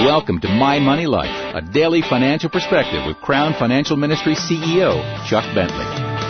Welcome to My Money Life, a daily financial perspective with Crown Financial Ministry CEO, Chuck Bentley.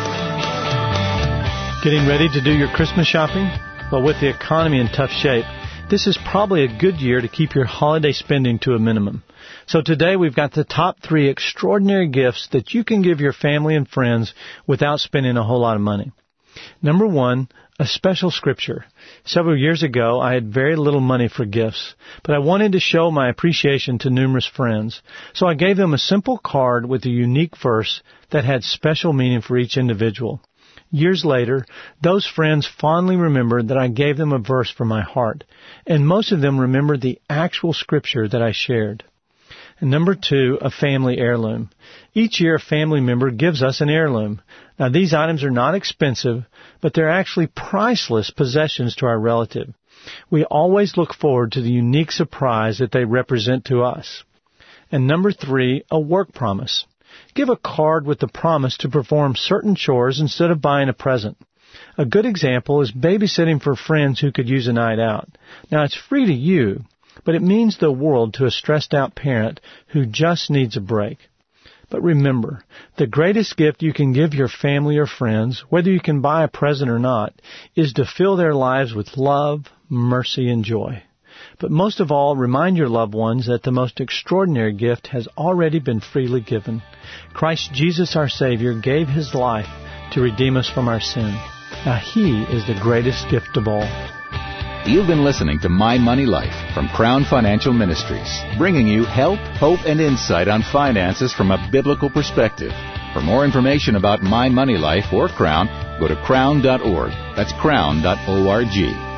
Getting ready to do your Christmas shopping? Well, with the economy in tough shape, this is probably a good year to keep your holiday spending to a minimum. So today we've got the top 3 extraordinary gifts that you can give your family and friends without spending a whole lot of money. Number 1, a special scripture. Several years ago, I had very little money for gifts, but I wanted to show my appreciation to numerous friends. So I gave them a simple card with a unique verse that had special meaning for each individual. Years later, those friends fondly remembered that I gave them a verse from my heart, and most of them remembered the actual scripture that I shared. And number 2, a family heirloom. Each year, a family member gives us an heirloom. Now, these items are not expensive, but they're actually priceless possessions to our relative. We always look forward to the unique surprise that they represent to us. And number 3, a work promise. Give a card with the promise to perform certain chores instead of buying a present. A good example is babysitting for friends who could use a night out. Now, it's free to you, but it means the world to a stressed-out parent who just needs a break. But remember, the greatest gift you can give your family or friends, whether you can buy a present or not, is to fill their lives with love, mercy, and joy. But most of all, remind your loved ones that the most extraordinary gift has already been freely given. Christ Jesus, our Savior, gave His life to redeem us from our sin. Now He is the greatest gift of all. You've been listening to My Money Life from Crown Financial Ministries, bringing you help, hope, and insight on finances from a biblical perspective. For more information about My Money Life or Crown, go to crown.org. That's crown.org.